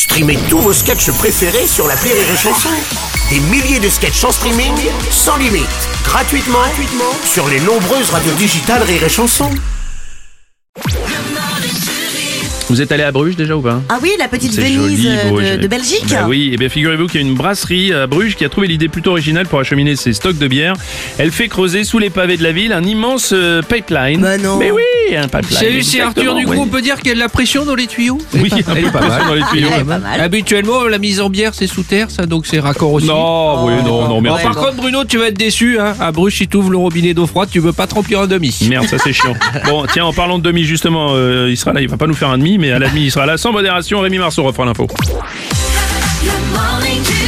Streamez tous vos sketchs préférés sur l'appli Rire et Chanson. Des milliers de sketchs en streaming, sans limite, gratuitement sur les nombreuses radios digitales Rire et Chanson. Vous êtes allé à Bruges déjà ou pas? Ah oui, la petite C'est Venise joli, Bruges. de Belgique. Bah oui, et bien figurez-vous qu'il y a une brasserie à Bruges qui a trouvé l'idée plutôt originale pour acheminer ses stocks de bière. Elle fait creuser sous les pavés de la ville un immense pipeline. Bah non. Mais oui, un pipeline. Salut, c'est Arthur, du coup on peut dire qu'il y a de la pression dans les tuyaux? Oui, un peu de pression dans les tuyaux. Elle est pas mal. Habituellement la mise en bière c'est sous terre, ça, donc c'est raccord aussi. Non, oui, non, Bon, merde. par contre Bruno, tu vas être déçu, hein. À Bruges, si tu ouvres le robinet d'eau froide, tu veux pas te remplir un demi. Merde, ça c'est chiant. Bon, tiens, en parlant de demi, justement, il sera là, il va pas nous faire un demi, mais à la demi, il sera là sans modération. Rémi Marceau refera l'info. Le morning du